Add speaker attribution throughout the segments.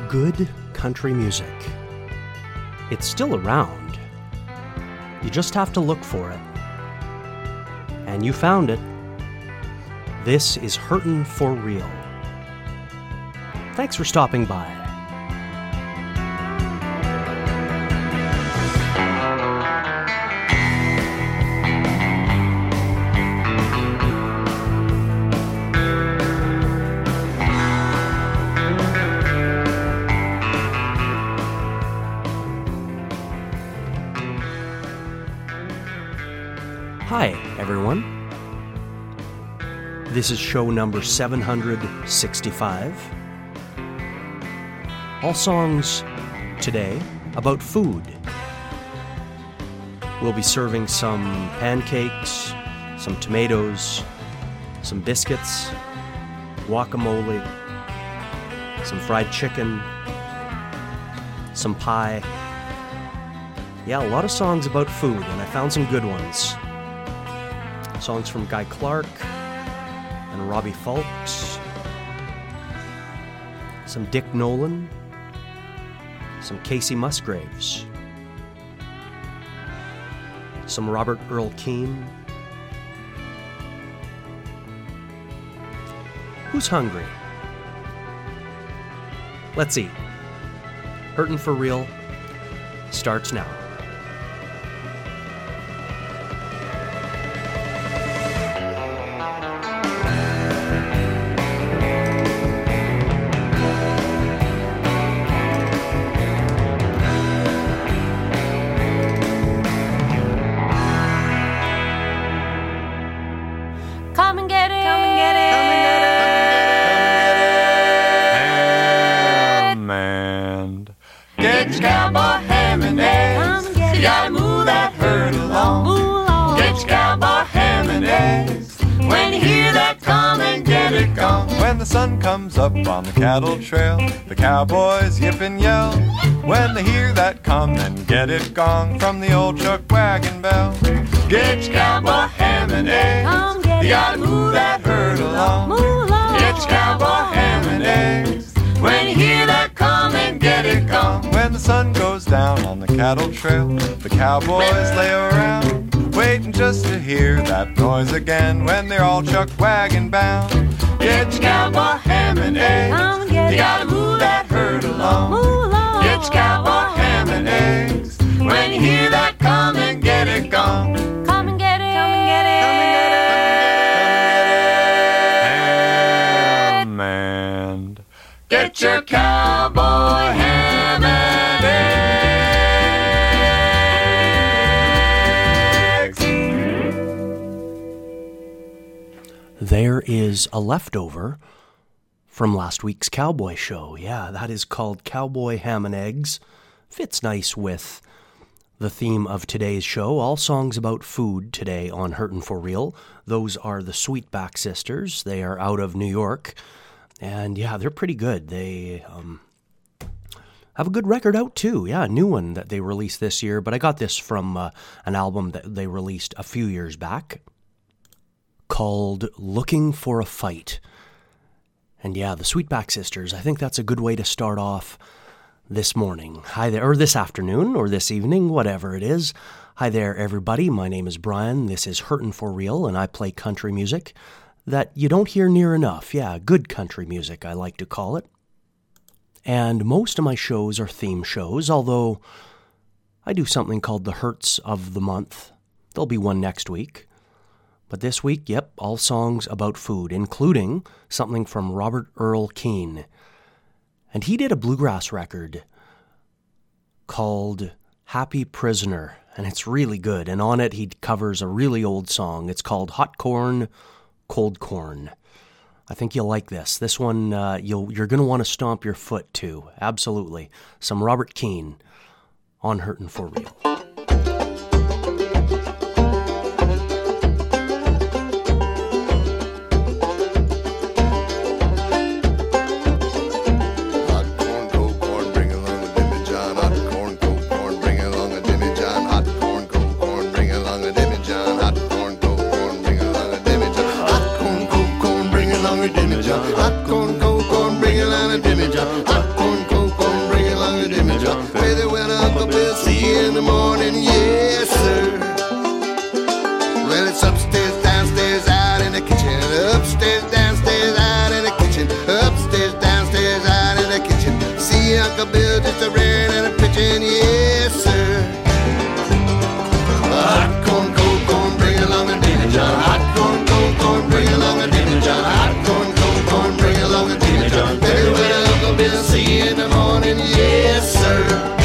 Speaker 1: Good country music. It's still around. You just have to look for it. And you found it. This is Hurtin' for Real. Thanks for stopping by. Hi, everyone. This is show number 765. All songs today about food. We'll be serving some pancakes, some tomatoes, some biscuits, guacamole, some fried chicken, some pie. Yeah, a lot of songs about food, and I found some good ones. Songs from Guy Clark and Robbie Fulks, some Dick Nolan, some Casey Musgraves, some Robert Earl Keen. Who's hungry? Let's eat. Hurtin' for Real starts now.
Speaker 2: When the sun comes up on the cattle trail, the cowboys yip and yell. When they hear that come, then get it gong from the old chuck wagon bell. Get your cowboy ham and eggs. You gotta move that herd along. Get your cowboy ham and eggs. When you hear that come and get it gong. When the sun goes down on the cattle trail, the cowboys lay around, waiting just to hear that noise again when they're all chuck wagon bound. Get your cowboy ham and eggs. You gotta move that herd along. Get your cowboy ham and eggs. When you hear that come and get it gone.
Speaker 3: Come and get it. Come and get it.
Speaker 2: Ham and get your cowboy ham and eggs.
Speaker 1: There is a leftover from last week's cowboy show. Yeah, that is called Cowboy Ham and Eggs. Fits nice with the theme of today's show. All songs about food today on Hurtin' for Real. Those are the Sweetback Sisters. They are out of New York. And yeah, they're pretty good. They have a good record out too. Yeah, a new one that they released this year. But I got this from an album that they released a few years back called Looking for a Fight. And yeah, the Sweetback Sisters, I think that's a good way to start off this morning. Hi there, or this afternoon, or this evening, whatever it is. Hi there, everybody. My name is Brian. This is Hurtin' for Real, and I play country music that you don't hear near enough. Yeah, good country music, I like to call it. And most of my shows are theme shows, although I do something called the Hurts of the Month. There'll be one next week. But this week, yep, all songs about food, including something from Robert Earl Keen. And he did a bluegrass record called Happy Prisoner, and it's really good. And on it, he covers a really old song. It's called Hot Corn, Cold Corn. I think you'll like this. This one, you're going to want to stomp your foot to. Absolutely. Some Robert Keen on Hurtin' for Real.
Speaker 4: Hot corn, cold corn, bring it on a Jimmy John. Hot corn, cold corn. Uncle Bill, just a rearing and a pitching, yes, sir. Hot corn, cold corn, bring along a dinner, John. Hot corn, cold corn, bring along a dinner, John. Hot corn, cold corn, bring along a dinner, John. Very well, Uncle Bill, see you in the morning, yes, sir.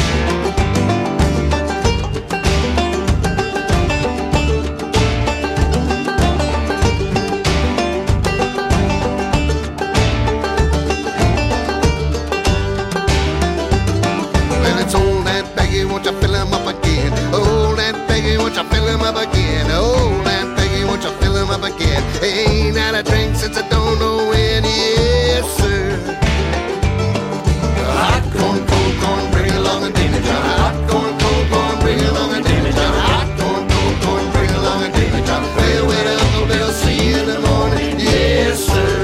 Speaker 4: Won't you fill him up again? Old Aunt Peggy, won't you fill him up again? Old Aunt Peggy, won't you fill him up again? Ain't had a drink since I don't know when, yes, sir. Hot corn, cold corn, bring along a dinner, John. Hot corn, cold corn, bring along a dinner, John. Hot corn, cold corn, bring along a dinner, John. Well, wait up, Uncle Bill, see you in the morning, yes, sir.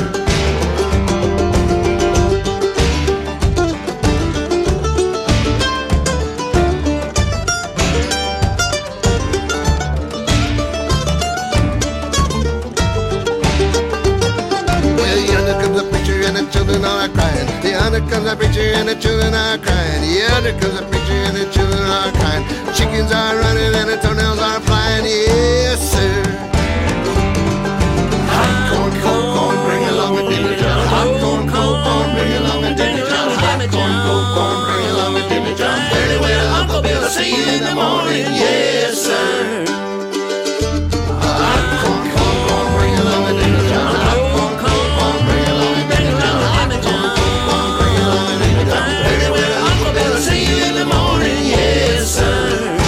Speaker 4: Children are crying. Yonder comes a preacher and the children are crying. Yonder comes a preacher and the children are crying. Chickens are running and the toenails are flying. Yes, sir. Hot corn, cold corn, bring along a dinner, John. Hot corn, cold corn, bring along a dinner, John. Hot corn, cold corn, bring along a dinner, John. Very well, Uncle Bill, see you in the morning. Yes, sir. Hot corn, cold corn, bring along a dinner, John. Hot corn, cold corn, bring along a dinner, John. See you in the morning, yes, sir.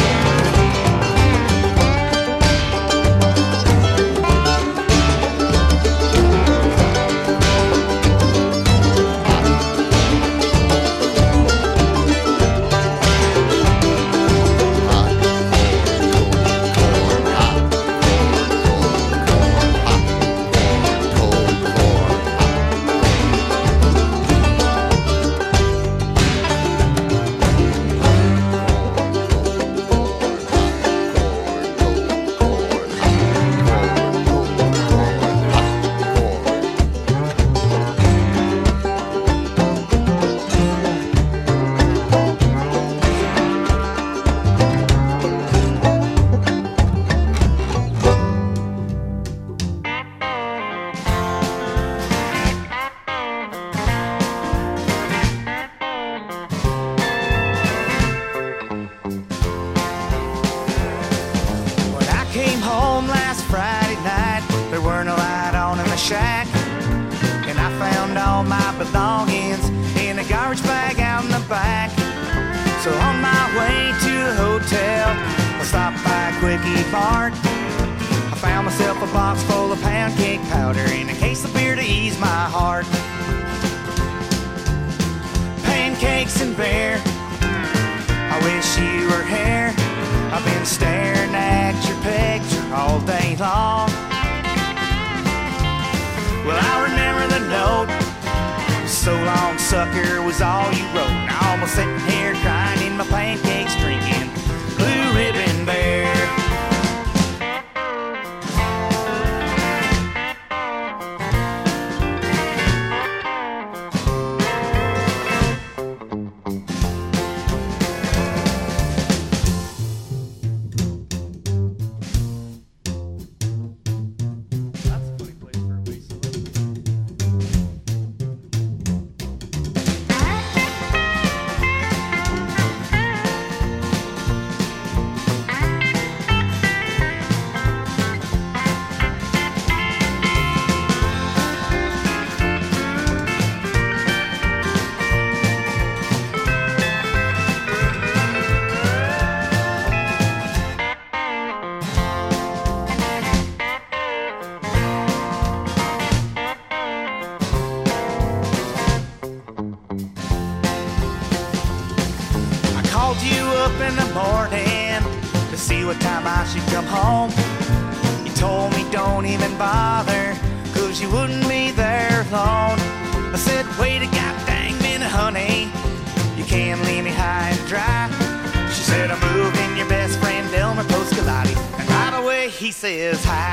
Speaker 5: He says hi.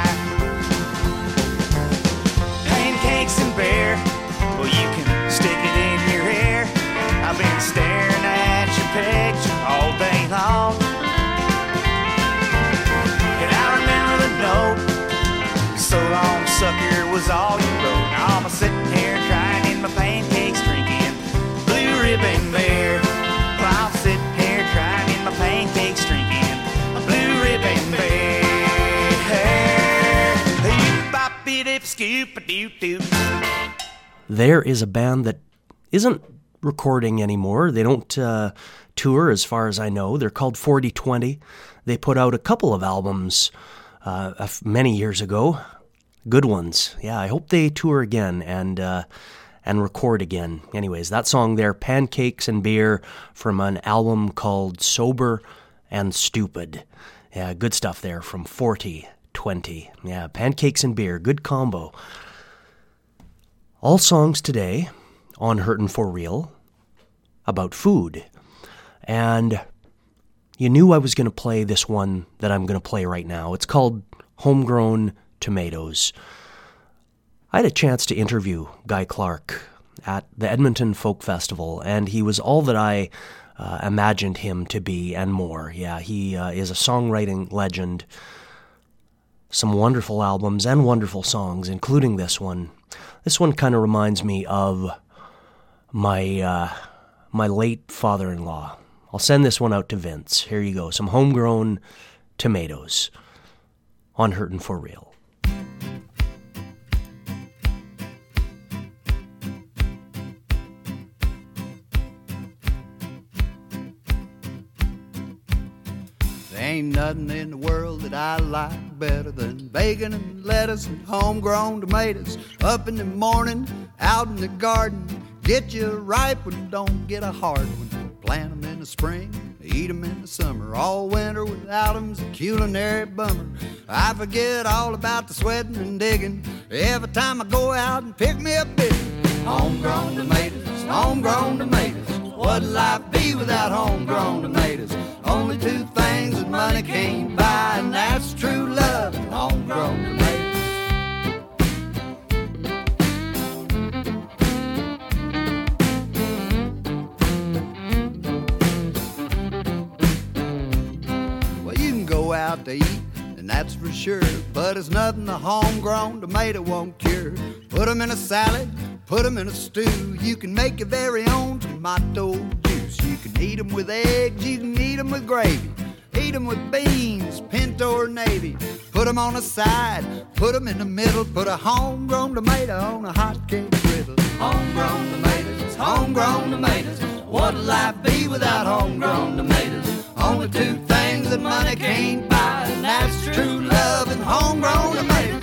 Speaker 5: Pancakes and beer, well, you can stick it in your hair. I've been staring Ribbon beer. Well, I'll sit here crying in my pancakes, drinking a Blue Ribbon beer.
Speaker 1: There is a band that isn't recording anymore. They don't tour as far as I know. They're called 4020. They put out a couple of albums many years ago. Good ones. Yeah, I hope they tour again and record again. Anyways, that song there, Pancakes and Beer, from an album called Sober and Stupid. Yeah, good stuff there from 4020. Yeah, Pancakes and Beer, good combo. All songs today on Hurtin' For Real about food. And you knew I was going to play this one that I'm going to play right now. It's called Homegrown Tomatoes. I had a chance to interview Guy Clark at the Edmonton Folk Festival, and he was all that I imagined him to be and more. Yeah, he is a songwriting legend. Some wonderful albums and wonderful songs, including this one. This one kind of reminds me of my late father-in-law. I'll send this one out to Vince. Here you go. Some Homegrown Tomatoes on Hurtin' For Real.
Speaker 6: There ain't nothing in the world that I like better than bacon and lettuce and homegrown tomatoes. Up in the morning, out in the garden, get you ripe and don't get a hard one. Plant them in the spring, eat them in the summer. All winter without them's a culinary bummer. I forget all about the sweating and digging every time I go out and pick me a bit. Homegrown tomatoes, homegrown tomatoes. What'd life be without homegrown tomatoes? Only two things that money can't buy, and that's true love and homegrown tomatoes. Out to eat, and that's for sure, but it's nothing a homegrown tomato won't cure. Put them in a salad, put them in a stew. You can make your very own tomato juice. You can eat them with eggs, you can eat them with gravy. Eat them with beans, pinto or navy. Put them on the side, put them in the middle. Put a homegrown tomato on a hot cake griddle. Homegrown tomatoes, homegrown tomatoes. What'd life be without homegrown tomatoes? Only two things that money can't buy, and that's true love and homegrown tomatoes.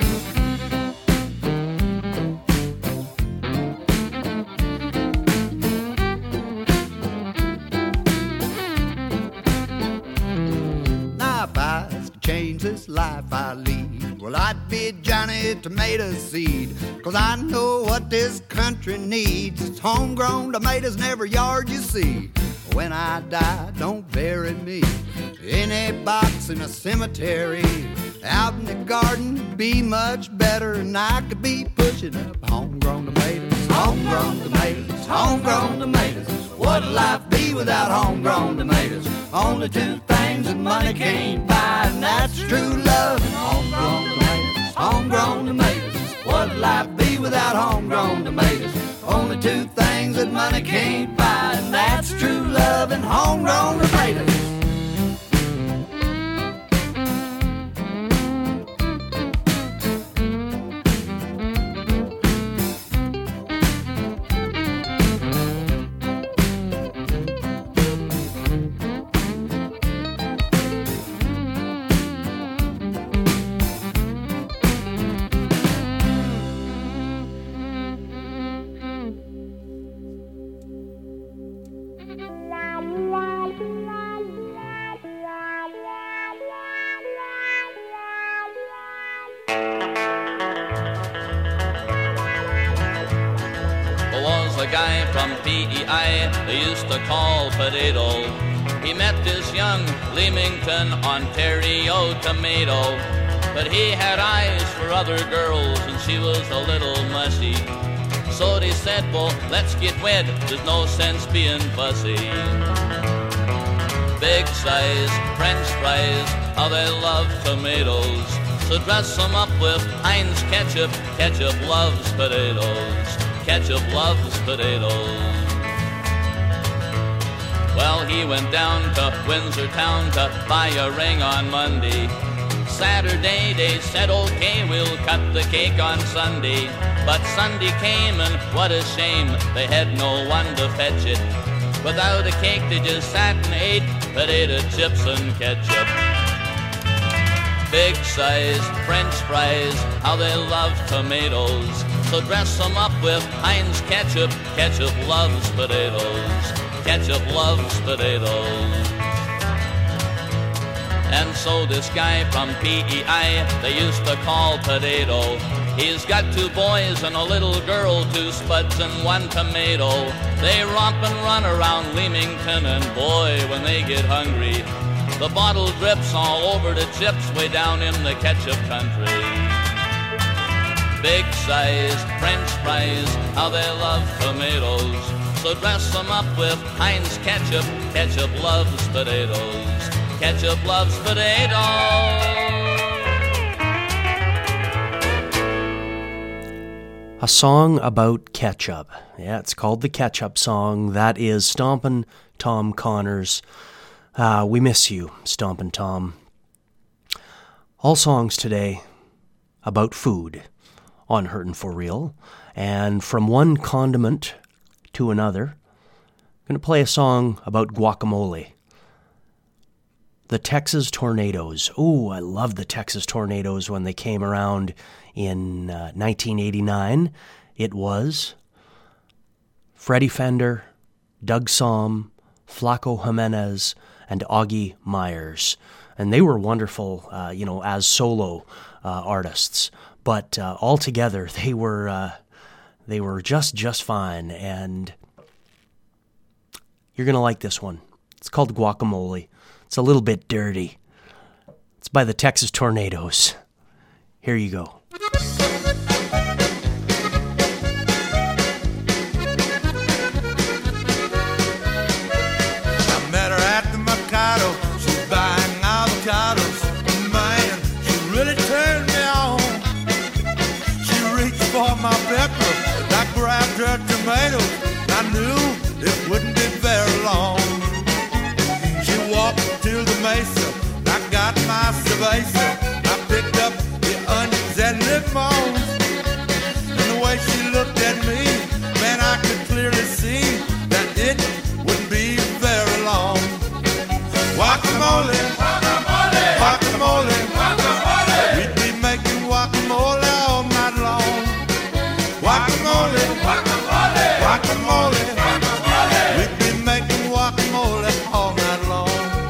Speaker 6: Now if I was to change this life I lead, well I'd be Johnny Tomato Seed. 'Cause I know what this country needs. It's homegrown tomatoes in every yard you see. When I die, don't bury me in a box in a cemetery. Out in the garden would be much better, and I could be pushing up homegrown tomatoes. Homegrown tomatoes, homegrown tomatoes. What'd life be without homegrown tomatoes? Only two things that money can't buy, and that's true love and homegrown tomatoes. Homegrown tomatoes. What'd life be without homegrown tomatoes? Only two things that money can't buy, and that's true love and homegrown tomatoes.
Speaker 7: Guy from PEI they used to call Potato. He met this young Leamington, Ontario tomato, but he had eyes for other girls and she was a little mushy. So they said, well, let's get wed, there's no sense being fussy. Big size French fries, how they love tomatoes. So dress them up with Heinz ketchup, ketchup loves potatoes. Ketchup loves potatoes. he went down to Windsor town to buy a ring on Monday. Saturday they said, okay, we'll cut the cake on Sunday. But Sunday came and what a shame, they had no one to fetch it. Without a cake they just sat and ate potato chips and ketchup. Big size French fries, how they love tomatoes. So dress them up with Heinz ketchup. Ketchup loves potatoes. Ketchup loves potatoes. And so this guy from PEI, they used to call Potato. He's got 2 boys and a little girl, 2 spuds and 1 tomato. They romp and run around Leamington, and boy, when they get hungry, the bottle drips all over the chips way down in the ketchup country. Big size French fries, how they love tomatoes. So dress them up with Heinz ketchup. Ketchup loves potatoes. Ketchup loves potatoes.
Speaker 1: A song about ketchup. Yeah, it's called the Ketchup Song. That is Stompin' Tom Connors. We miss you, Stompin' Tom. All songs today about food on Hurtin' For Real. And from one condiment to another, I'm going to play a song about guacamole. The Texas Tornadoes. Ooh, I love the Texas Tornadoes when they came around in 1989. It was Freddie Fender, Doug Somm, Flaco Jimenez, and Augie Myers. And they were wonderful, as solo artists. But all together, they were just fine. And you're going to like this one. It's called Guacamole. It's a little bit dirty. It's by the Texas Tornadoes. Here you go.
Speaker 8: I met her at the Mercado. She's buying avocados. Man, she really turned me on. She reached for my pepper. I grabbed her tomatoes. I knew it wouldn't be very long. She walked to the mesa. I got my cerveza. I picked up the onions and limons. And the way she looked at me, man, I could clearly see that it wouldn't be very long. Guacamole, guacamole, guacamole, guacamole. We'd be making guacamole all night long. Guacamole, guacamole, guacamole, guacamole. We'd be making guacamole all night long.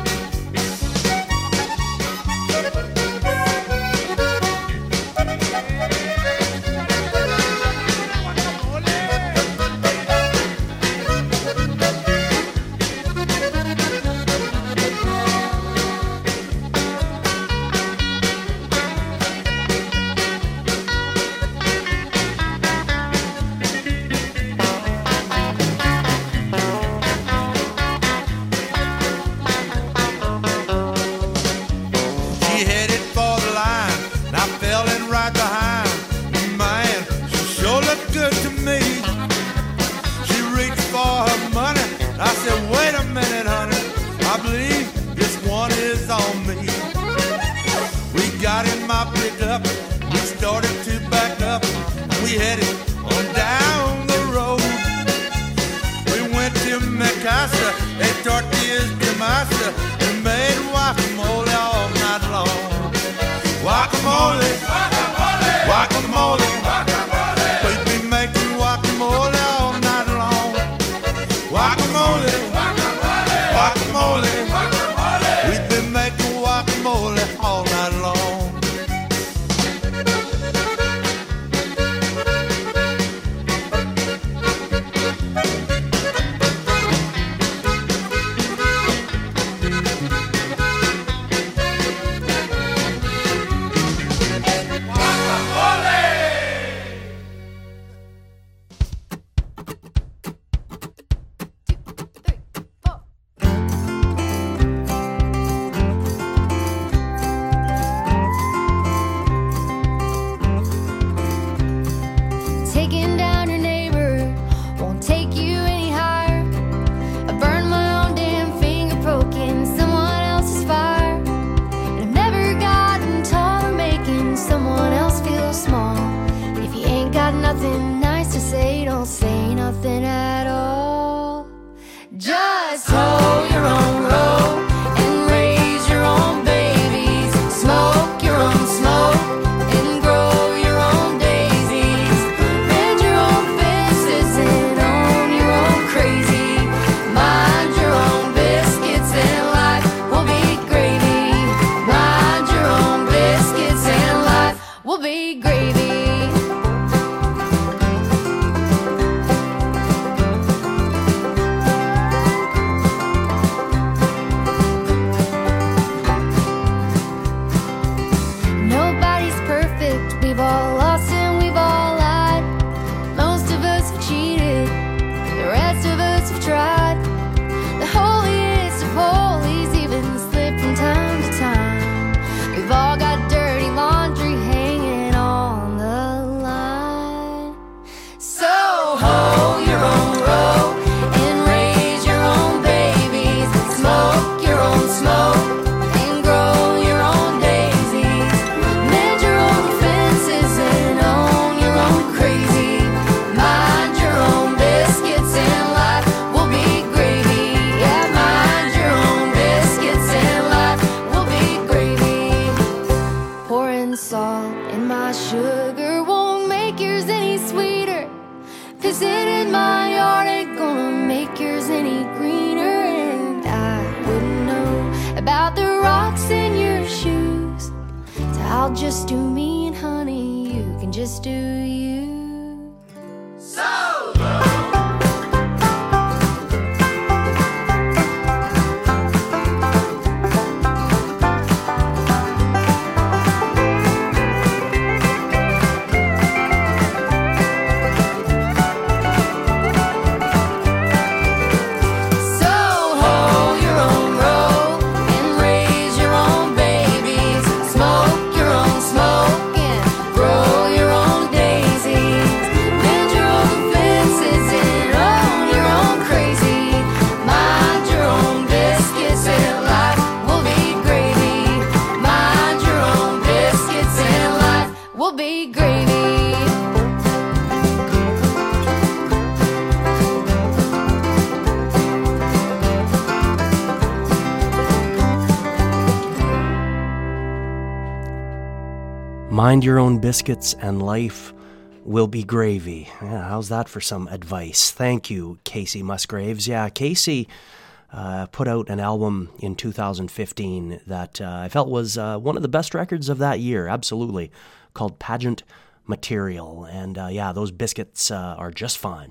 Speaker 8: She headed for the line, and I fell in right behind. Man, she sure looked good to me. She reached for her money. I said, wait a minute, honey. I believe this one is on me. We got in my pickup. We started to back up. We headed on down the road. We went to Micasa, ate tortillas de masa, and made guacamole all night long. Guacamole, guacamole, guacamole, guacamole. We'd be making guacamole all night long. Guacamole, guacamole, guacamole, guacamole. We'd be making guacamole all night long.
Speaker 3: guys, hoe your own row and raise your own babies. Smoke your own smoke and grow your own daisies. Mend your own fences and own your own crazy. Mind your own biscuits and life will be gravy. Mind your own biscuits and life will be gravy. Nobody's perfect, we've all lost and we've all lied. Most of us have cheated, the rest of us have tried. The holiest of holies even slip from time to time. We've all got dirty laundry hanging on the line. So hoe your own row and raise your own babies. Smoke your own smoke and grow your own daisies. Mend your own fences and own your own crazy. Mind your own biscuits and life will be gravy. Yeah, mind your own biscuits and life will be gravy. Pouring salt in my sugar won't make yours any sweeter. Pissing in my yard ain't gonna make yours any greener. And I wouldn't know about the rocks in your shoes. So I'll just do me, and honey, you can just do you. So hoe your own row and raise your own babies. Smoke your own smoke and grow your own daisies. Mend your own fences and own your own crazy. Mind your own biscuits and life will be gravy. Mind your own biscuits and life will be gravy.
Speaker 1: Mind your own biscuits and life will be gravy. Yeah, how's that for some advice? Thank you, Casey Musgraves. Yeah, Casey put out an album in 2015 that I felt was one of the best records of that year, absolutely, called Pageant Material. And yeah, those biscuits are just fine.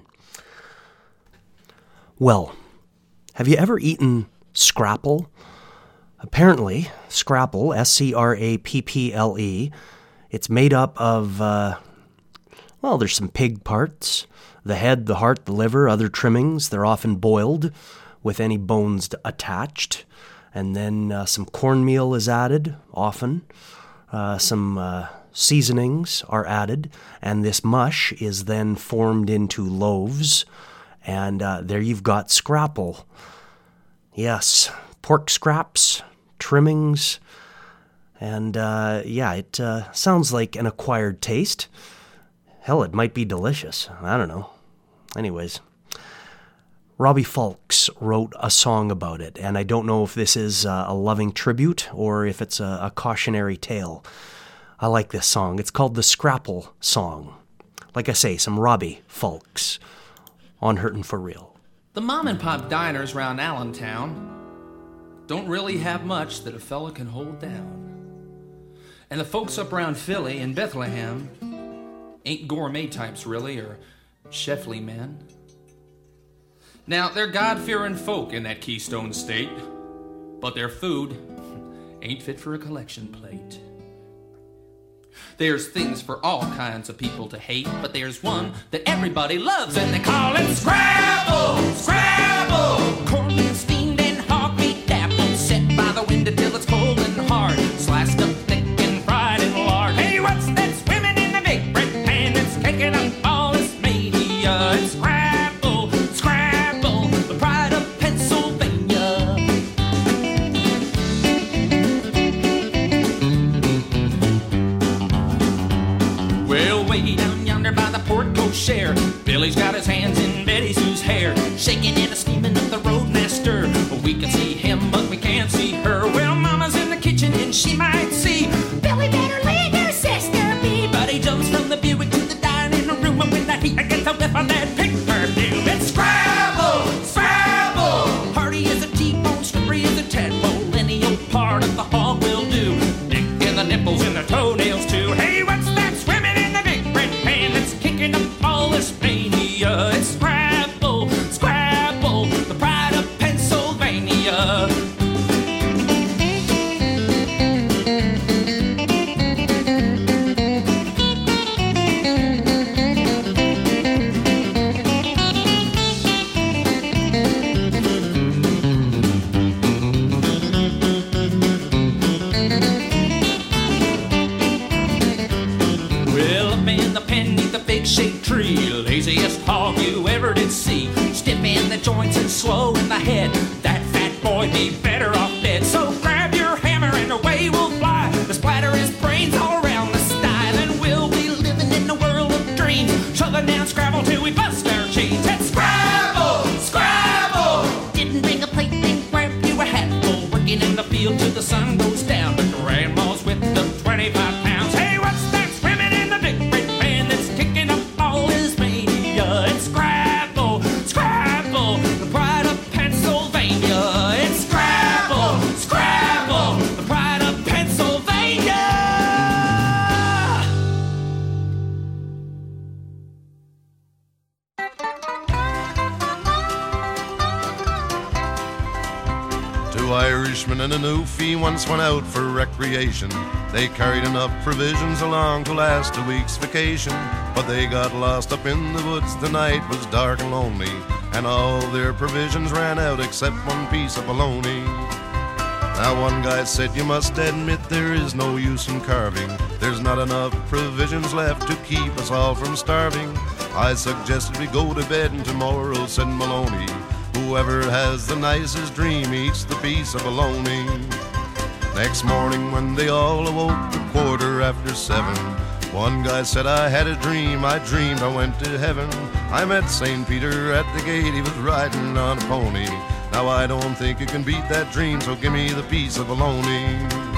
Speaker 1: Well, have you ever eaten Scrapple? Apparently, Scrapple, S-C-R-A-P-P-L-E, it's made up of, well, there's some pig parts, the head, the heart, the liver, other trimmings. They're often boiled with any bones attached. And then some cornmeal is added, often. Some seasonings are added. And this mush is then formed into loaves. And there you've got Scrapple. Yes, pork scraps, trimmings, and yeah, it sounds like an acquired taste. Hell, it might be delicious. I don't know. Anyways, Robbie Fulks wrote a song about it, and I don't know if this is a loving tribute or if it's a cautionary tale. I like this song. It's called the Scrapple Song. Like I say, some Robbie Fulks on Hurtin' For Real.
Speaker 9: The mom and pop diners round Allentown don't really have much that a fella can hold down. And the folks up around Philly and Bethlehem ain't gourmet types really, or chefly men. Now, they're God-fearing folk in that Keystone State, but their food ain't fit for a collection plate. There's things for all kinds of people to hate, but there's one that everybody loves, and they call it Scrapple! Scrapple! Cornmeal steamed and hog meat dappled, set by the window till it's cold and hard, sliced up thick and fried in lard. Hey, what's that swimming in the big bread pan that's kicking up all this media? It's Scrapple! Scrapple! The pride of Pennsylvania. Well, way down yonder by the Port Cochere, Billy's got his hands in Betty Sue's hair, shaking and steaming up the roadmaster. said, that fat boy be better off dead. So grab your hammer and away we'll fly. The splatter his brains all around the style, and we'll be living in a world of dreams, shoving down Scrabble till we bust our chains. It's Scrabble, Scrabble. Didn't bring a plate, didn't grab you a hatful. Working in the field till the sun goes down. But grandma's with the 25 pounds. Hey, what's that swimming in the big red pan that's kicking up all his mania? It's Scrabble, Scrabble, the pride of Pennsylvania. It's Scrabble, Scrabble, the pride of Pennsylvania.
Speaker 10: Two Irishmen and a Newfie once went out for recreation. They carried enough provisions along to last a week's vacation, but they got lost up in the woods. The night was dark and lonely, and all their provisions ran out except one piece of bologna. Now one guy said, you must admit there is no use in carving. There's not enough provisions left to keep us all from starving. I suggested we go to bed, and tomorrow, said Maloney, whoever has the nicest dream eats the piece of bologna. Next morning when they all awoke, a 7:15, one guy said, I had a dream, I dreamed I went to heaven. I met St. Peter at the gate, he was riding on a pony. Now I don't think you can beat that dream, so give me the piece of bologna.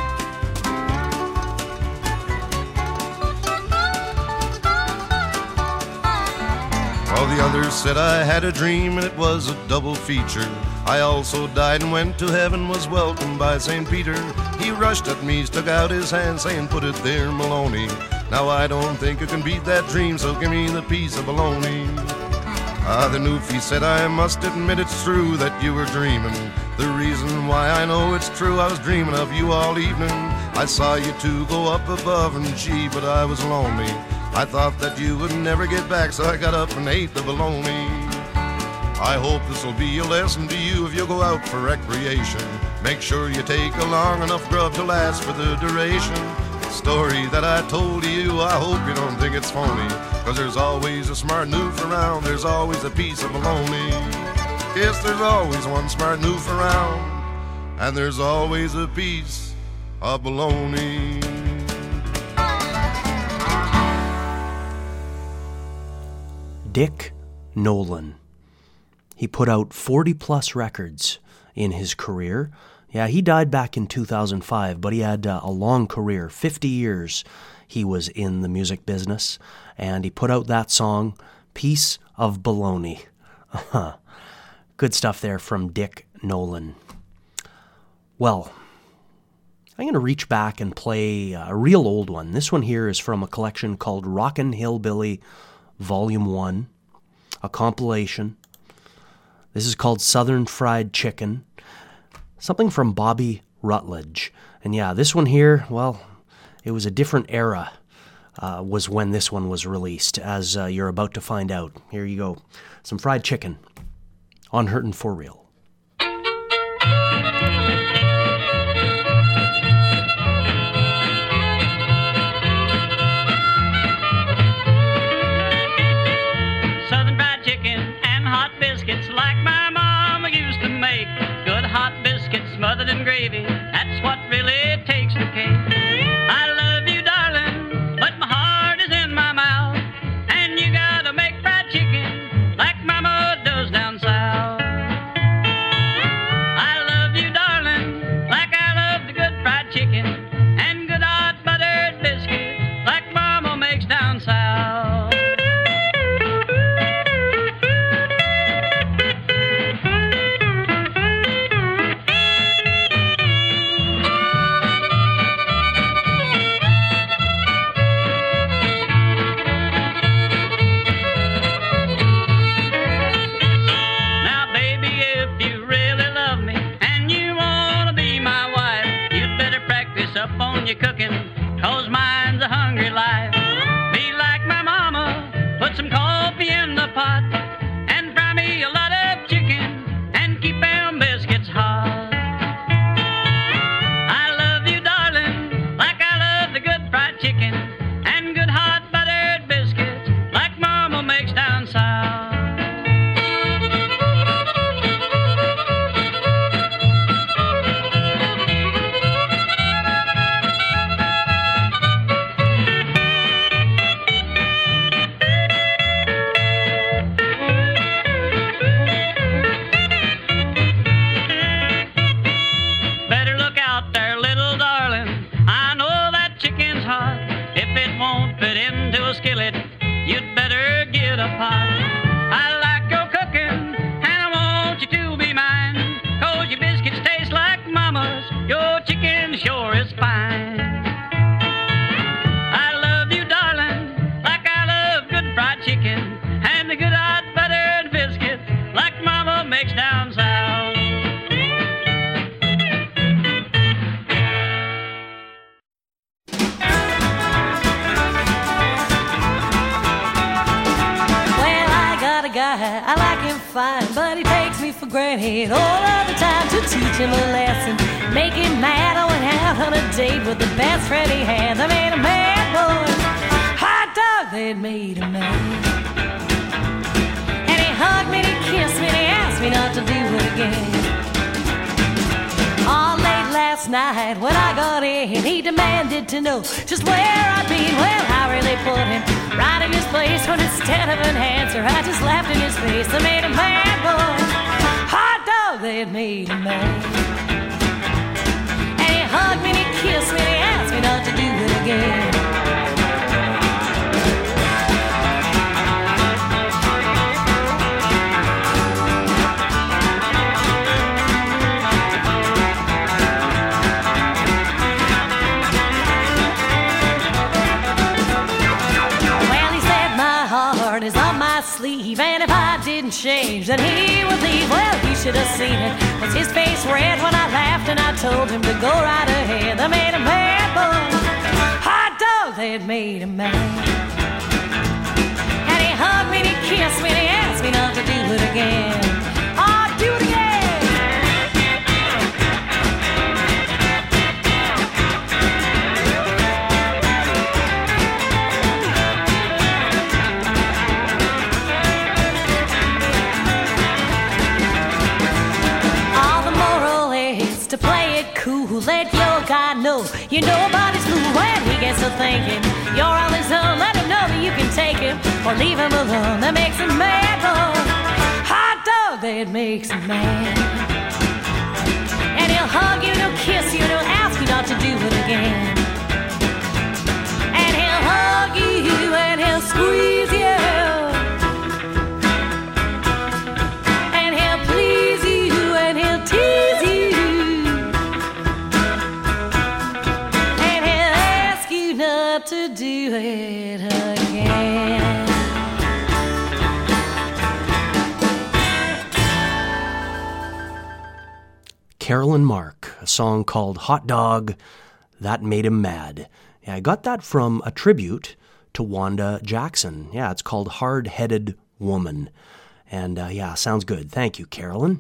Speaker 10: Well, the others said I had a dream and it was a double feature. I also died and went to heaven, was welcomed by St. Peter. He rushed at me, stuck out his hand, saying, put it there, Maloney. Now I don't think you can beat that dream, so give me the piece of bologna. The Newfie said, I must admit it's true that you were dreaming. The reason why I know it's true, I was dreaming of you all evening. I saw you two go up above, and gee, but I was lonely. I thought that you would never get back, so I got up and ate the bologna. I hope this'll be a lesson to you if you go out for recreation. Make sure you take along enough grub to last for the duration. The story that I told to you, I hope you don't think it's phony, 'cause there's always a smart noof around, there's always a piece of bologna. Yes, there's always one smart noof around, and there's always a piece of bologna.
Speaker 1: Dick Nolan. He put out 40-plus records in his career. Yeah, he died back in 2005, but he had a long career. 50 years he was in the music business, and he put out that song, Piece of Bologna. Good stuff there from Dick Nolan. Well, I'm going to reach back and play a real old one. This one here is from a collection called Rockin' Hillbilly Volume 1, a compilation. This is called Southern Fried Chicken, something from Bobby Rutledge. And yeah, this one here, well, it was a different era, was when this one was released, as you're about to find out. Here you go. Some fried chicken on Hurtin' For Real.
Speaker 11: Southern fried chicken and hot biscuits like my mama used to make. Good hot biscuits smothered in gravy, that's what really takes the cake. I love you, darling, but my heart is in my mouth, and you gotta make fried chicken like mama does down south. I love you, darling, like I love the good fried chicken and good hot buttered biscuits like mama makes down south. Up on your cooking, 'cause mine's a hungry life. Be like my mama, put some coffee in the pot, and fry me a lot of chicken, and keep them biscuits hot. I love you, darling, like I love the good fried chicken, and good hot buttered biscuits, like mama makes down south.
Speaker 12: fine, but he takes me for granted all of the time to teach him a lesson. Make him mad. I went out on a date with the best friend he had. They made a mad boy. Hot dog, they made him mad. And he hugged me, and he kissed me, and he asked me not to do it again. All late last night when I got in, he demanded to know just where I'd been. Well, I really put him right in his place, when instead of an answer, I just laughed in his face. They made him mad, boy. Hot dog, they had made him mad. And he hugged me, and he kissed me, and he asked me not to do it again. Sleeve, and if I didn't change, then he would leave. Well, you should have seen it. Was his face red when I laughed and I told him to go right ahead? They made him mad, boy. Hot dog, they had made him mad. And he hugged me, and he kissed me, and he asked me not to do it again. Oh, do it again. To play it cool, let your guy know you know about his fool. When he gets to thinking you're all his own, let him know that you can take him or leave him alone. That makes him mad, boy. Hot dog, that makes him mad. And he'll hug you, and he'll kiss you, and he'll ask you not to do it again. And he'll hug you, and he'll squeeze you, and he'll please you, and he'll tease you. To do it again.
Speaker 1: Carolyn Mark, a song called Hot Dog, That Made Him Mad. Yeah, I got that from a tribute to Wanda Jackson. Yeah, it's called Hard-Headed Woman. And yeah, sounds good. Thank you, Carolyn.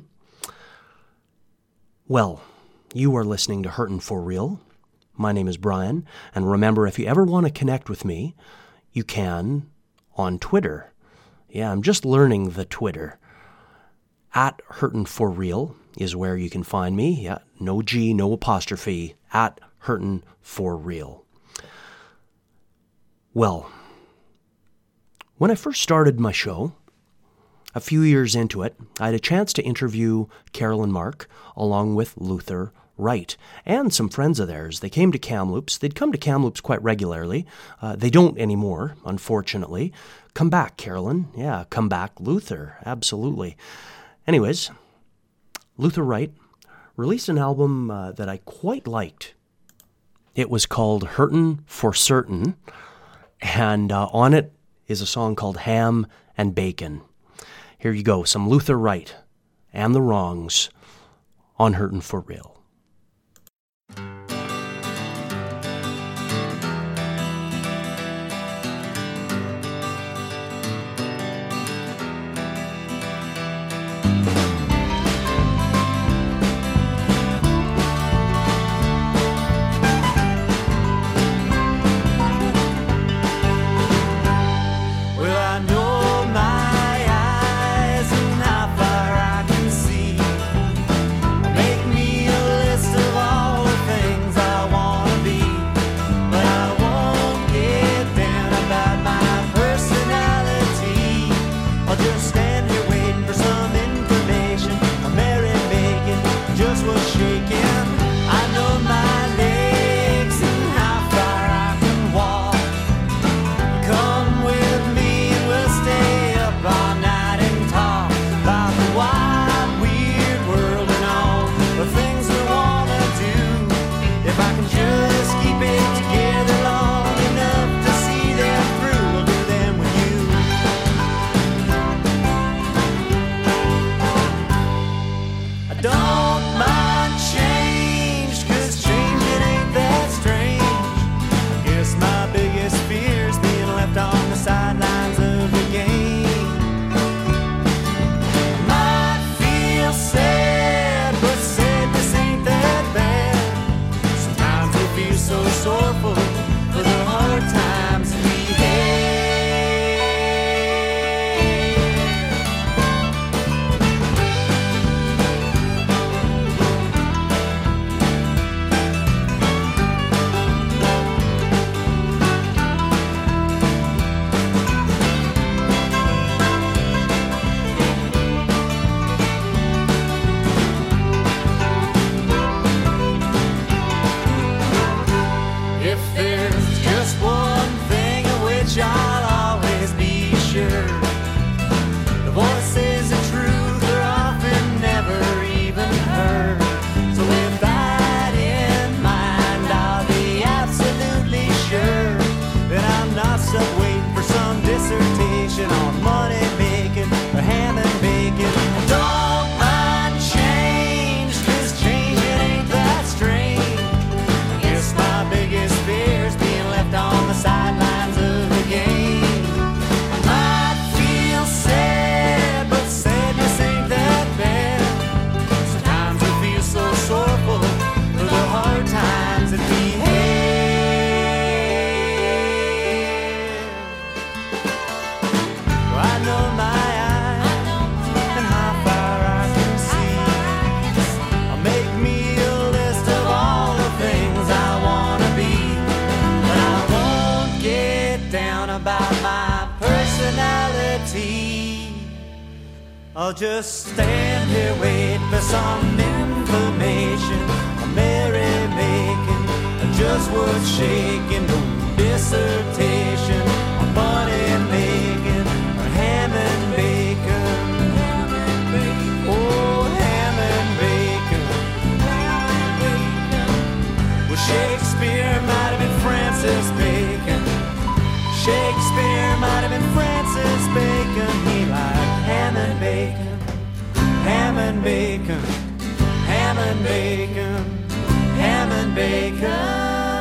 Speaker 1: Well, you are listening to Hurtin' For Real. My name is Brian, and remember, if you ever want to connect with me, you can on Twitter. Yeah, I'm just learning the Twitter. At Hurtin' For Real is where you can find me. Yeah, no G, no apostrophe. At Hurtin' For Real. Well, when I first started my show, a few years into it, I had a chance to interview Carolyn Mark along with Luther Wright, and some friends of theirs. They came to Kamloops. They'd come to Kamloops quite regularly. They don't anymore, unfortunately. Come back, Carolyn. Yeah, come back, Luther. Absolutely. Anyways, Luther Wright released an album that I quite liked. It was called Hurtin' For Certain, and on it is a song called Ham and Bacon. Here you go, some Luther Wright and the Wrongs on Hurtin' For Real.
Speaker 5: Make me a I'll just stand here, wait for some information. A merry-making, just worth shaking. No dissertation on money making or ham and bacon. Oh, ham and bacon. Well, Shakespeare might have been Francis Bacon. Shakespeare might have been Francis Bacon. He liked ham and bacon, ham and bacon, ham and bacon, ham and bacon.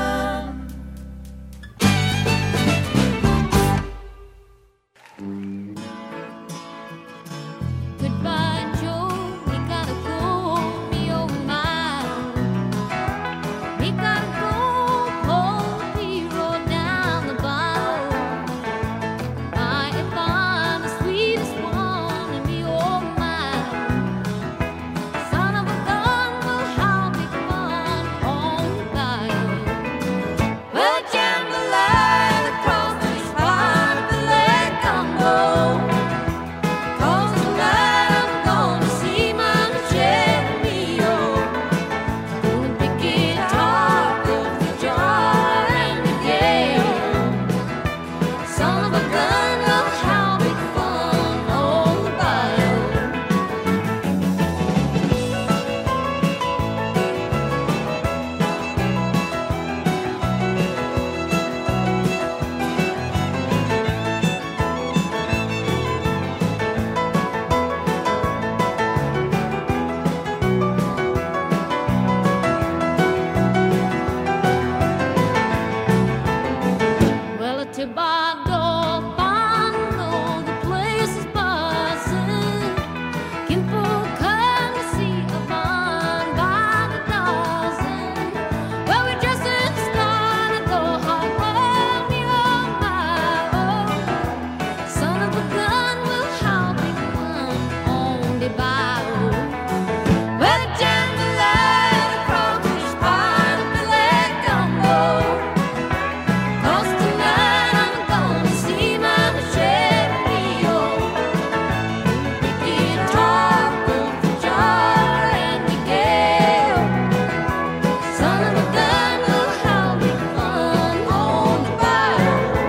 Speaker 3: Goodbye, Joe. We gotta go. Me, oh my. We gotta go. Old hero down the bow. I if I'm the sweetest one, and me, oh my. Son of a gun, will how big fun on the bayou. Well, jambalaya across the spot of the lake combo. Cause tonight I'm gonna see my Cherry-O. Gonna be guitar, good for jar and the gale. Son of a gun, look how big fun on the bayou. Well, a Tobago, Fondo, the place is buzzing. Kimpo come to see a fun by the dozen. Well, we're dressed in style, go hard, oh, me, oh, my, oh. Son of a gun, will how big fun on the bayou. Well, jambalaya, the crawfish pie, the billy gumbo. Cause tonight I'm gonna see my Cherry-O. Guitar, good for jar and the gale. Son of a gun, look how big fun on the bayou.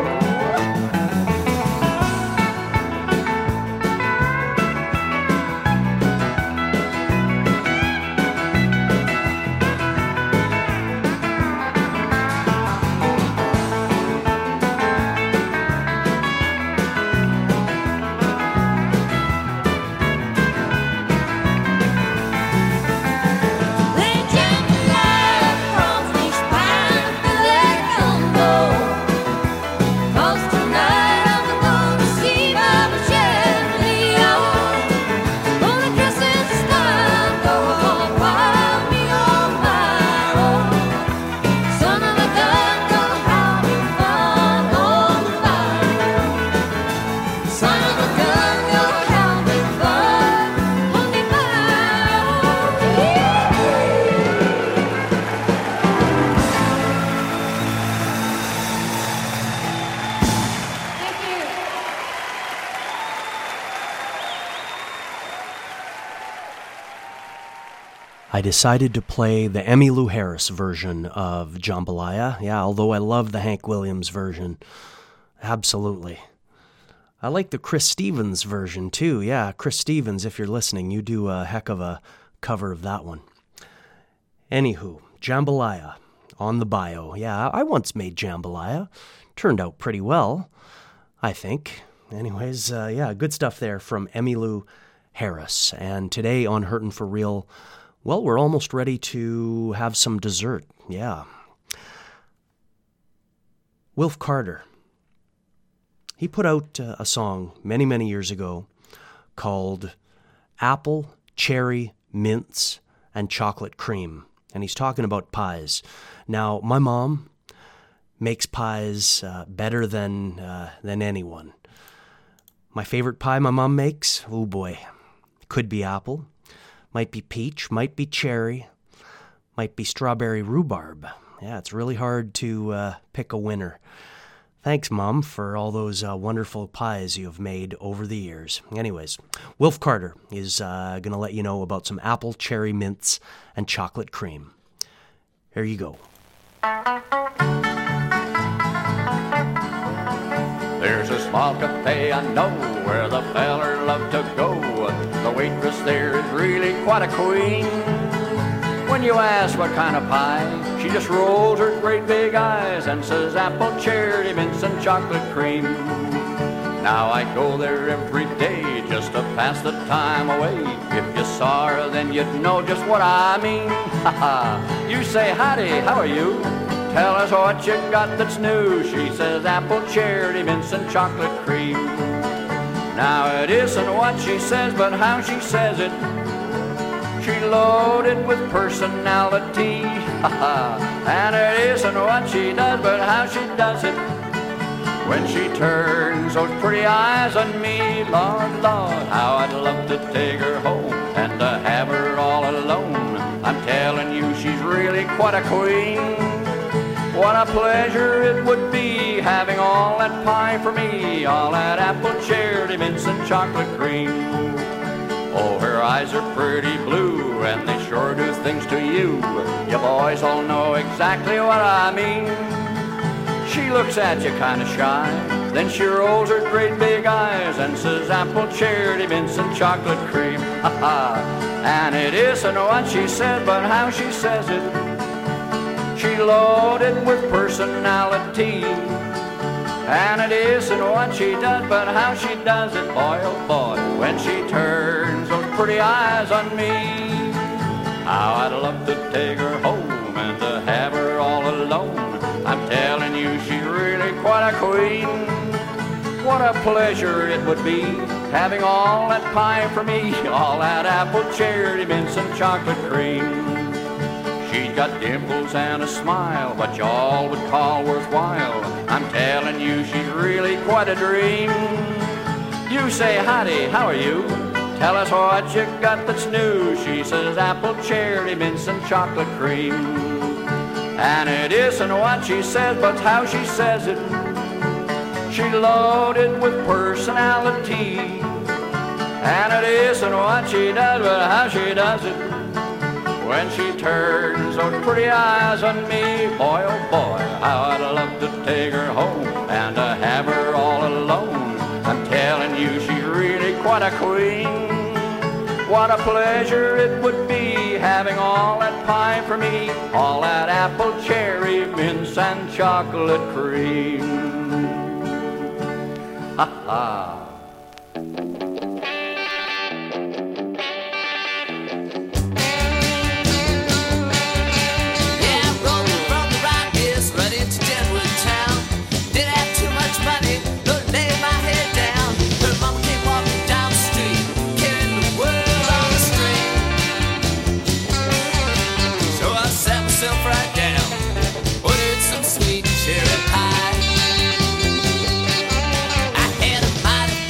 Speaker 3: They jambalaya, crawfish pie, billy gumbo. Cause tonight I'm gonna see my Cherry-O. Gonna dress in style, go hard, wild, me, oh, my, oh. Son of a gun, gonna have fun on the bayou. Son of a gun, gonna have fun on the
Speaker 1: I decided to play the Emmylou Harris version of Jambalaya. Yeah, although I love the Hank Williams version. Absolutely. I like the Chris Stevens version too. Yeah, Chris Stevens, if you're listening, you do a heck of a cover of that one. Anywho, Jambalaya on the bio. Yeah, I once made jambalaya. Turned out pretty well, I think. Anyways, yeah, good stuff there from Emmylou Harris. And today on Hurtin' for Real, well, we're almost ready to have some dessert. Yeah. Wilf Carter. He put out a song many, many years ago called Apple, Cherry, Mints, and Chocolate Cream. And he's talking about pies. Now, my mom makes pies better than anyone. My favorite pie my mom makes, oh boy, could be apple, might be peach, might be cherry, might be strawberry rhubarb. Yeah, it's really hard to pick a winner. Thanks, Mom, for all those wonderful pies you have made over the years. Anyways, Wilf Carter is going to let you know about some apple cherry mints and chocolate cream. Here you go.
Speaker 7: There's a small cafe I know where the feller loved to go. The waitress there is really quite a queen. When you ask what kind of pie, she just rolls her great big eyes and says apple, cherry, mints, and chocolate cream. Now I go there every day just to pass the time away. If you saw her, then you'd know just what I mean. Ha ha! You say, howdy, how are you? Tell us what you got that's new. She says apple, cherry, mints, and chocolate cream. Now it isn't what she says, but how she says it. She loaded with personality. Ha ha! And it isn't what she does, but how she does it. When she turns those pretty eyes on me, Lord, Lord, how I'd love to take her home and to have her all alone. I'm telling you, she's really quite a queen. What a pleasure it would be having all that pie for me, all that apple, cherry, mints, and chocolate cream. Oh, her eyes are pretty blue, and they sure do things to you. You boys all know exactly what I mean. She looks at you kinda shy, then she rolls her great big eyes and says apple, cherry, mints, and chocolate cream. Ha ha! And it isn't what she says, but how she says it. She loaded with personality. And it isn't what she does, but how she does it. Boy, oh boy, when she turns those pretty eyes on me. How I'd love to take her home and to have her all alone. I'm telling you, she's really quite a queen. What a pleasure it would be having all that pie for me, all that apple, cherry, mints, and chocolate cream. She's got dimples and a smile, what y'all would call worthwhile. I'm telling you, she's really quite a dream. You say, howdy, how are you? Tell us what you got that's new. She says apple, cherry, mints, and chocolate cream. And it isn't what she says, but how she says it. She loaded with personality. And it isn't what she does, but how she does it. When she turns those pretty eyes on me, boy, oh boy, how I'd love to take her home and to have her all alone. I'm telling you, she's really quite a queen. What a pleasure it would be having all that pie for me, all that apple, cherry, mints, and chocolate cream. Ha ha!
Speaker 5: Sweet cherry pie. I had a mighty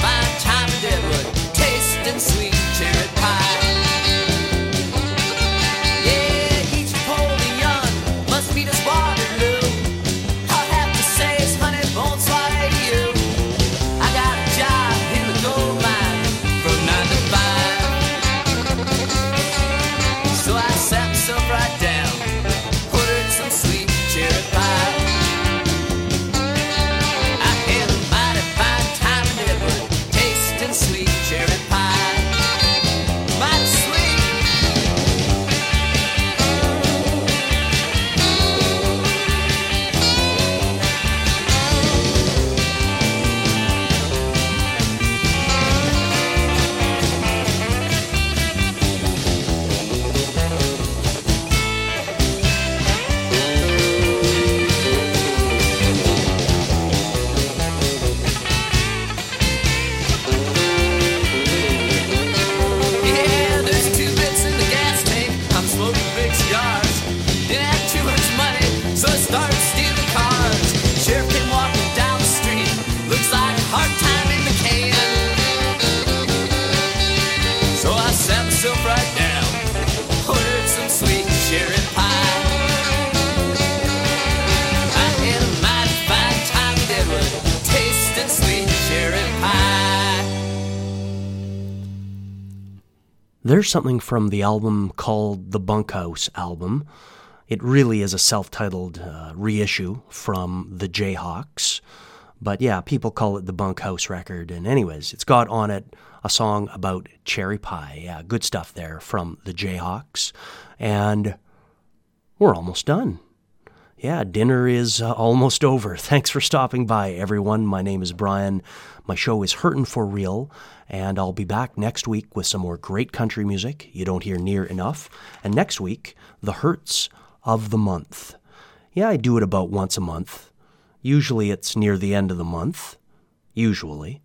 Speaker 1: There's something from the album called the Bunkhouse album. It really is a self-titled reissue from the Jayhawks. But yeah, people call it the Bunkhouse record. And anyways, it's got on it a song about cherry pie. Yeah, good stuff there from the Jayhawks. And we're almost done. Yeah, dinner is almost over. Thanks for stopping by, everyone. My name is Brian. My show is Hurtin' for Real, and I'll be back next week with some more great country music you don't hear near enough. And next week, the Hurts of the Month. Yeah, I do it about once a month. Usually it's near the end of the month. Usually.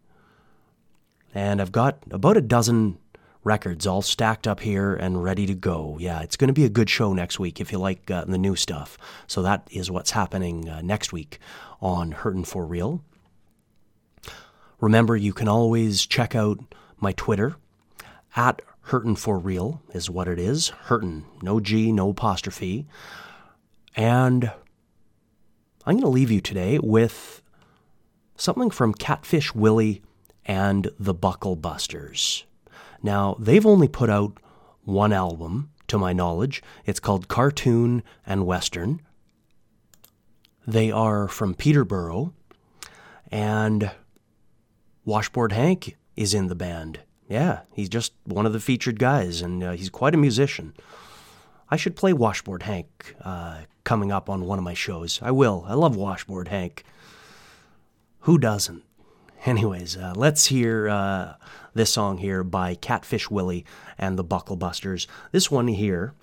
Speaker 1: And I've got about a dozen records all stacked up here and ready to go. Yeah, it's going to be a good show next week if you like the new stuff. So that is what's happening next week on Hurtin' for Real. Remember, you can always check out my Twitter. At Hurtin' for Real is what it is. Hurtin', no G, no apostrophe. And I'm going to leave you today with something from Catfish Willie and the Buckle Busters. Now, they've only put out one album, to my knowledge. It's called Cartoon and Western. They are from Peterborough, and Washboard Hank is in the band. Yeah, he's just one of the featured guys, and he's quite a musician. I should play Washboard Hank coming up on one of my shows. I will. I love Washboard Hank. Who doesn't? Anyways, let's hear this song here by Catfish Willie and the Buckle Busters. This one here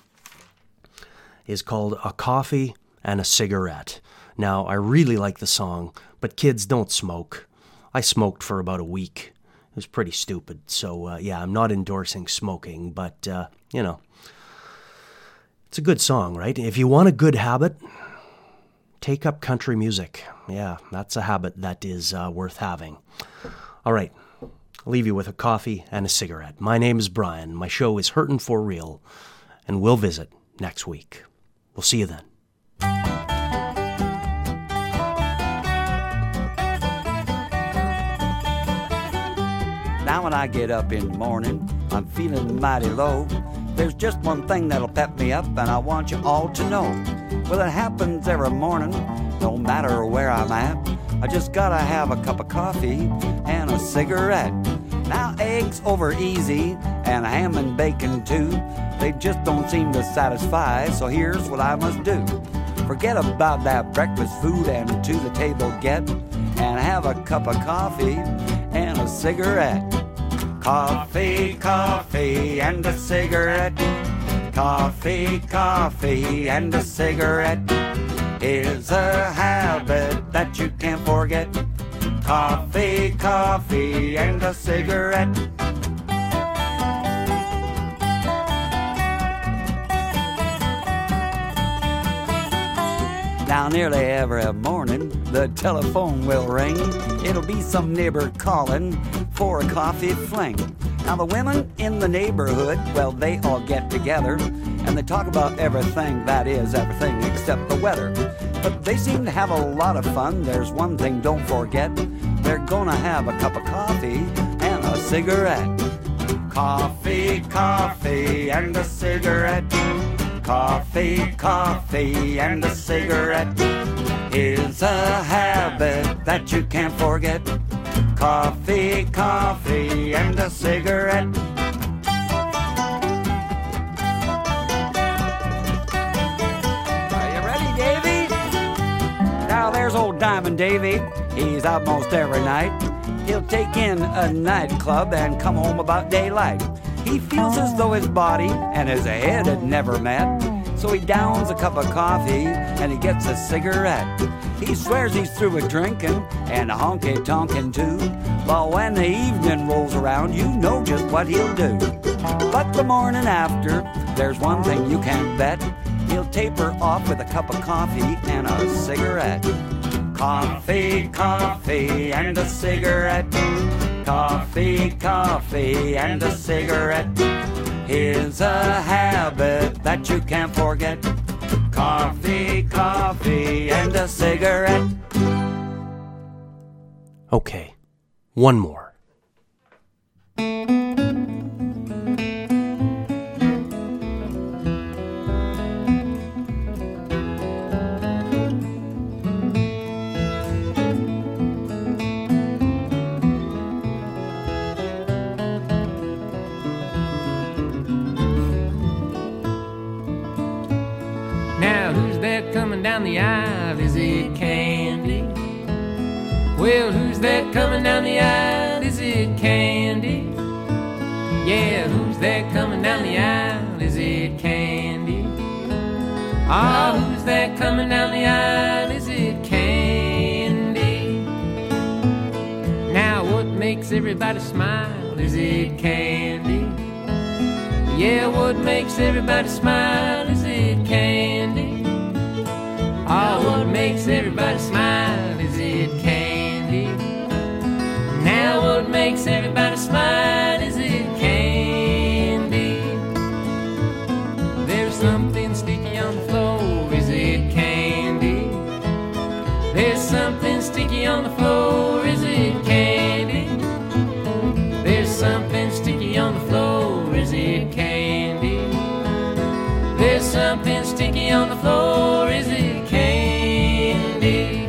Speaker 1: is called A Coffee and a Cigarette. Now, I really like the song, but kids, don't smoke. I smoked for about a week. It was pretty stupid. So, yeah, I'm not endorsing smoking, but, you know, it's a good song, right? If you want a good habit, take up country music. Yeah, that's a habit that is worth having. All right, I'll leave you with a coffee and a cigarette. My name is Brian. My show is Hurtin' for Real, and we'll visit next week. We'll see you then.
Speaker 13: Now when I get up in the morning, I'm feeling mighty low. There's just one thing that'll pep me up, and I want you all to know. Well, it happens every morning, no matter where I'm at. I just gotta have a cup of coffee and a cigarette. Now eggs over easy, and ham and bacon too. They just don't seem to satisfy, so here's what I must do. Forget about that breakfast food and to the table get, and have a cup of coffee and a cigarette. Coffee, coffee, and a cigarette. Coffee, coffee, and a cigarette is a habit that you can't forget. Coffee, coffee, and a cigarette. Now nearly every morning the telephone will ring. It'll be some neighbor calling for a coffee fling. Now the women in the neighborhood, well, they all get together and they talk about everything, that is everything except the weather. But they seem to have a lot of fun. There's one thing don't forget, they're gonna have a cup of coffee and a cigarette. Coffee, coffee, and a cigarette. Coffee, coffee, and a cigarette is a habit that you can't forget. Coffee, coffee, and a cigarette. Are you ready, Davy? Now there's old Diamond Davy. He's out most every night. He'll take in a nightclub and come home about daylight. He feels as though his body and his head had never met. So he downs a cup of coffee and he gets a cigarette. He swears he's through with drinking and honky-tonkin' too. But when the evening rolls around, you know just what he'll do. But the morning after, there's one thing you can't bet. He'll taper off with a cup of coffee and a cigarette. Coffee, coffee, and a cigarette. Coffee, coffee, and a cigarette is a habit that you can't forget. Coffee, coffee, and a cigarette.
Speaker 1: Okay, one more.
Speaker 14: who's that coming down the aisle? Is it Candy? Well, who's that coming down the aisle? Is it Candy? Yeah, who's that coming down the aisle? Is it Candy? Oh, who's that coming down the aisle? Is it Candy? Now, what makes everybody smile? Is it Candy? Yeah, what makes everybody smile? Is it Candy? Oh, what makes everybody smile? Is it Candy? Now, what makes everybody smile? Is it Candy? There's something sticky on the floor. Is it Candy? There's something sticky on the floor. Is it Candy? There's something sticky on the floor. Is it Candy? There's something sticky on the floor. Is it Candy?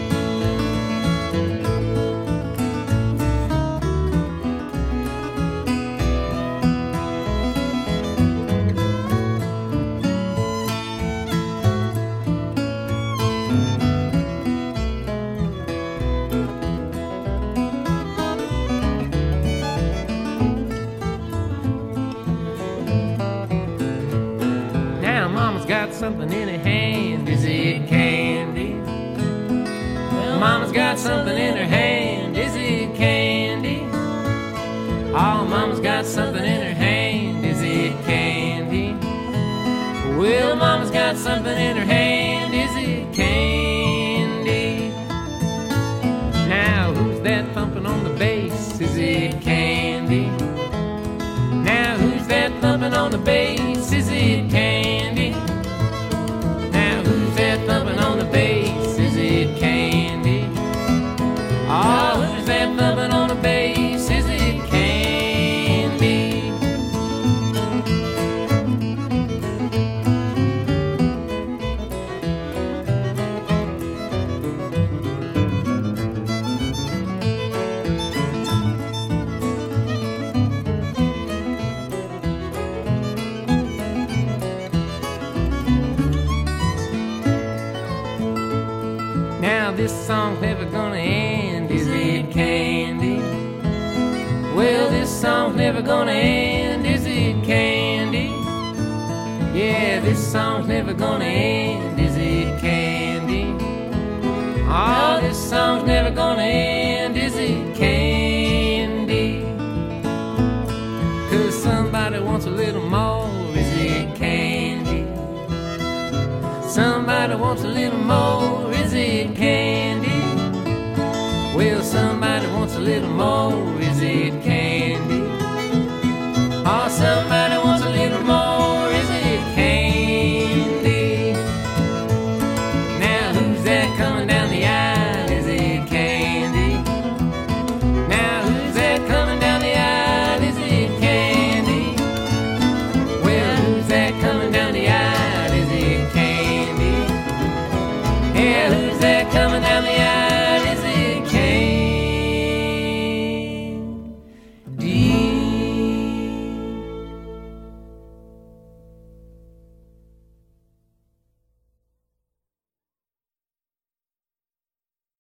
Speaker 14: Got something in her hand, is it candy? Well, Mama's got something in her hand, is it candy? Oh, Mama's got something in her hand, is it candy? Well, Mama's got something in her hand, is it candy? Now, who's that thumping on the bass, is it candy? Now, who's that thumping on the bass, is it candy? Thumping on the bass, is it candy? Oh, who's that thumping on the bass, is it candy? Now this song's never gonna end, is it candy? Well, this song's never gonna end, is it candy? Yeah, this song's never gonna end, is it candy? Oh, this song's never gonna end, is it candy? 'Cause somebody wants a little more, is it candy? Somebody wants a little more, is it candy? Well, somebody wants a little more, is it